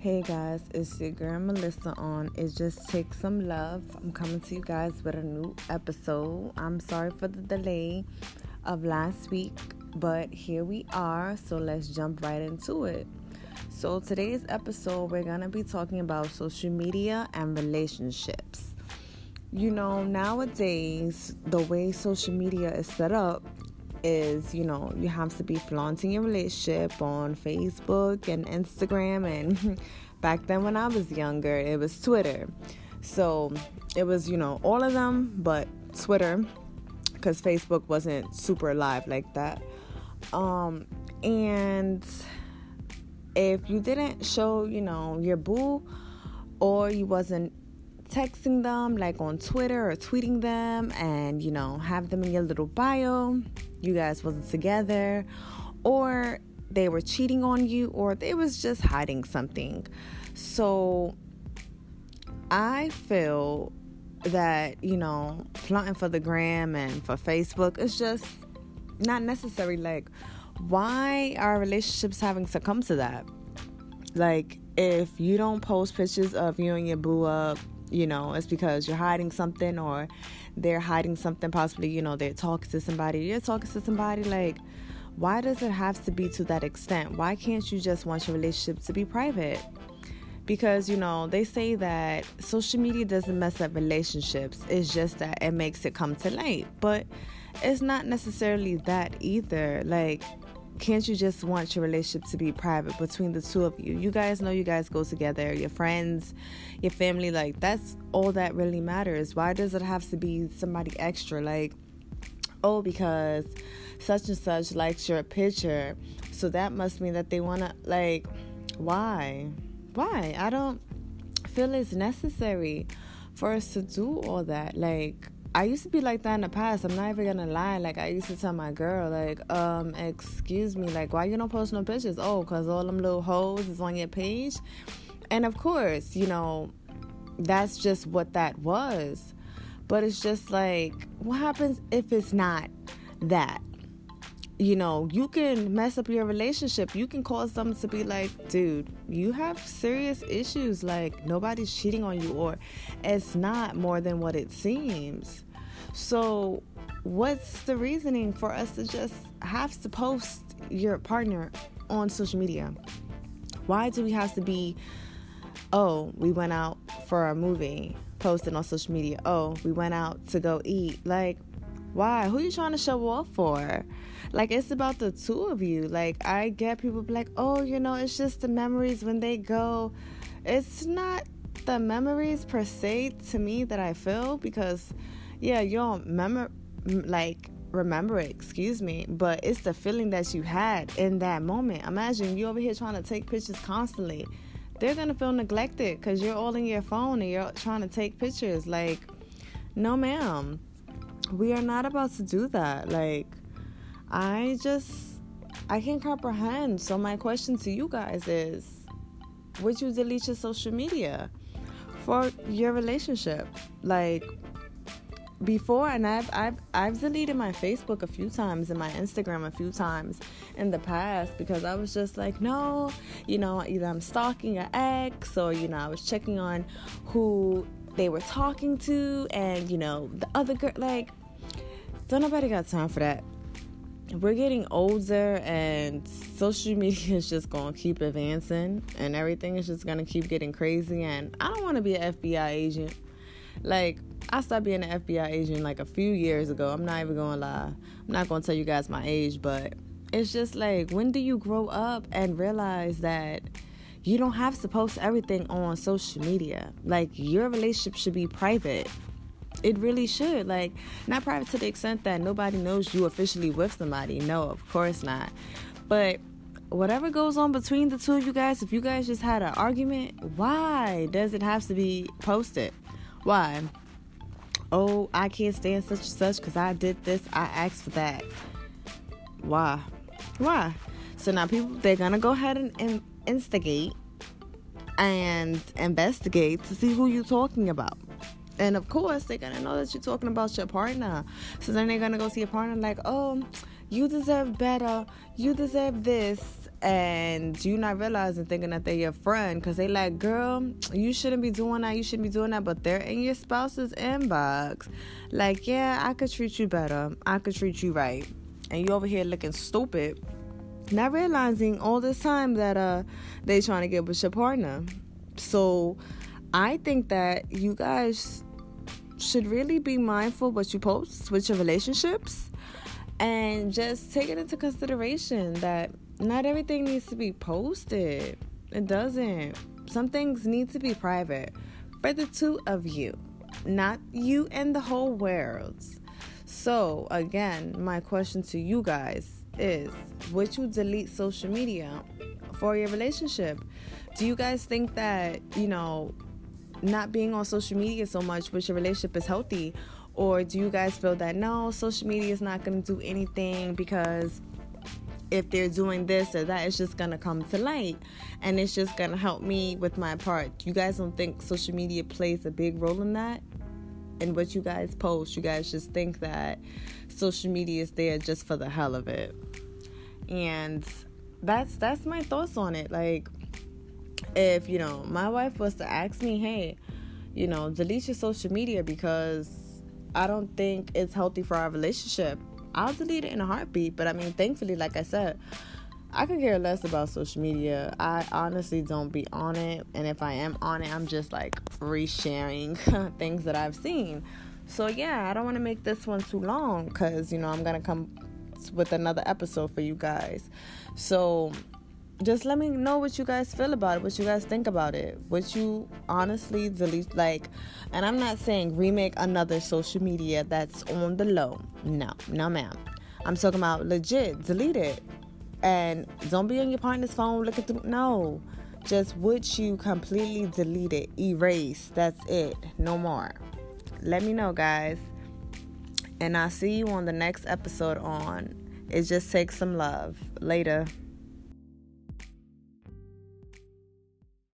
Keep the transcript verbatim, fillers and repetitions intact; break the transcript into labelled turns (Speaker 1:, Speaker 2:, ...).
Speaker 1: Hey guys, it's your girl Melissa on It Just Takes Some Love. I'm coming to you guys with a new episode. I'm sorry for the delay of last week, but here we are, so let's jump right into it. So today's episode, we're going to be talking about social media and relationships. You know, nowadays, the way social media is set up is, you know, you have to be flaunting your relationship on Facebook and Instagram, and back then when I was younger, it was Twitter. So it was, you know, all of them but Twitter, because Facebook wasn't super live like that. Um, and if you didn't show, you know, your boo, or you wasn't texting them like on Twitter or tweeting them and, you know, have them in your little bio, you guys wasn't together, or they were cheating on you, or they was just hiding something. So I feel that, you know, flaunting for the gram and for Facebook is just not necessary. Like, why are relationships having to come to that? Like, if you don't post pictures of you and your boo up, you know, it's because you're hiding something, or they're hiding something. Possibly, you know, they're talking to somebody, you're talking to somebody. Like, why does it have to be to that extent? Why can't you just want your relationship to be private? Because, you know, they say that social media doesn't mess up relationships. It's just that it makes it come to light. But it's not necessarily that either. Like, can't you just want your relationship to be private between the two of you? You guys know you guys go together, your friends, your family, like, that's all that really matters. Why does it have to be somebody extra? Like, oh, because such and such likes your picture, so that must mean that they want to, like, why? Why? I don't feel it's necessary for us to do all that. Like, I used to be like that in the past. I'm not even gonna lie. Like, I used to tell my girl, like, um, excuse me, like, why you don't post no pictures? Oh, because all them little hoes is on your page. And of course, you know, that's just what that was. But it's just like, what happens if it's not that? You know, you can mess up your relationship. You can cause them to be like, dude, you have serious issues. Like, nobody's cheating on you, or it's not more than what it seems. So what's the reasoning for us to just have to post your partner on social media? Why do we have to be, oh, we went out for a movie, posted on social media. Oh, we went out to go eat. Like, why? Who are you trying to show off for? Like, it's about the two of you. Like, I get people be like, oh, you know, it's just the memories when they go. It's not the memories per se to me that I feel, because, yeah, you don't remember, like, remember it, excuse me, but it's the feeling that you had in that moment. Imagine you over here trying to take pictures constantly. They're going to feel neglected because you're all in your phone and you're trying to take pictures. Like, no, ma'am. We are not about to do that. Like, I just, I can't comprehend. So my question to you guys is, would you delete your social media for your relationship? Like, before, and I've, I've, I've deleted my Facebook a few times and my Instagram a few times in the past, because I was just like, no, you know, either I'm stalking an ex, or, you know, I was checking on who they were talking to, and, you know, the other girl, like, don't nobody got time for that. We're getting older, and social media is just going to keep advancing, and everything is just going to keep getting crazy, and I don't want to be an F B I agent. Like, I started being an F B I agent like a few years ago. I'm not even going to lie. I'm not going to tell you guys my age, but it's just like, when do you grow up and realize that you don't have to post everything on social media? Like, your relationship should be private. It really should. Like, not private to the extent that nobody knows you officially with somebody. No, of course not. But whatever goes on between the two of you guys, if you guys just had an argument, why does it have to be posted? Why? Oh, I can't stand such and such because I did this, I asked for that. Why? Why? So now people, they're going to go ahead and, and instigate and investigate to see who you're talking about. And of course, they're going to know that you're talking about your partner. So then they're going to go see your partner like, oh, you deserve better. You deserve this. and you not realizing, thinking that they're your friend, because they like, girl, you shouldn't be doing that, you shouldn't be doing that, but they're in your spouse's inbox like, yeah, I could treat you better, I could treat you right, and you over here looking stupid, not realizing all this time that uh they trying to get with your partner. So I think that you guys should really be mindful what you post with your relationships, and just take it into consideration that not everything needs to be posted. It doesn't. Some things need to be private for the two of you, not you and the whole world. So again, my question to you guys is, would you delete social media for your relationship? Do you guys think that, you know, not being on social media so much with your relationship is healthy? Or do you guys feel that, no, social media is not going to do anything, because if they're doing this or that, it's just going to come to light and it's just going to help me with my part? You guys don't think social media plays a big role in that? And what you guys post, you guys just think that social media is there just for the hell of it. And that's that's my thoughts on it. Like, if, you know, my wife was to ask me, hey, you know, delete your social media because I don't think it's healthy for our relationship, I'll delete it in a heartbeat. But I mean, thankfully, like I said, I could care less about social media. I honestly don't be on it. And if I am on it, I'm just like resharing things that I've seen. So yeah, I don't want to make this one too long, because, you know, I'm going to come with another episode for you guys. So just let me know what you guys feel about it, what you guys think about it. Would you honestly delete, like, and I'm not saying remake another social media that's on the low. No, no ma'am. I'm talking about legit, delete it. And don't be on your partner's phone looking through. No. Just would you completely delete it, erase, that's it, no more. Let me know, guys. And I'll see you on the next episode on It Just Takes Some Love. Later.